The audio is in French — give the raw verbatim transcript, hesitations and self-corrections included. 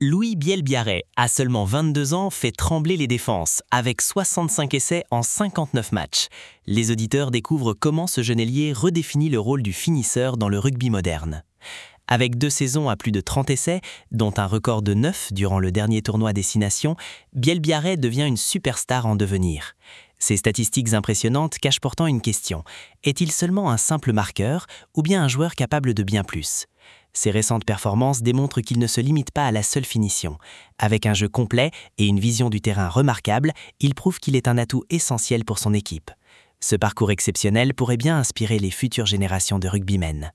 Louis Bielbiarré, à seulement vingt-deux ans, fait trembler les défenses, avec soixante-cinq essais en cinquante-neuf matchs. Les auditeurs découvrent comment ce jeune ailier redéfinit le rôle du finisseur dans le rugby moderne. Avec deux saisons à plus de trente essais, dont un record de neuf durant le dernier tournoi Destination, Bielbiarré devient une superstar en devenir. Ces statistiques impressionnantes cachent pourtant une question. Est-il seulement un simple marqueur ou bien un joueur capable de bien plus ? Ses récentes performances démontrent qu'il ne se limite pas à la seule finition. Avec un jeu complet et une vision du terrain remarquable, il prouve qu'il est un atout essentiel pour son équipe. Ce parcours exceptionnel pourrait bien inspirer les futures générations de rugbymen.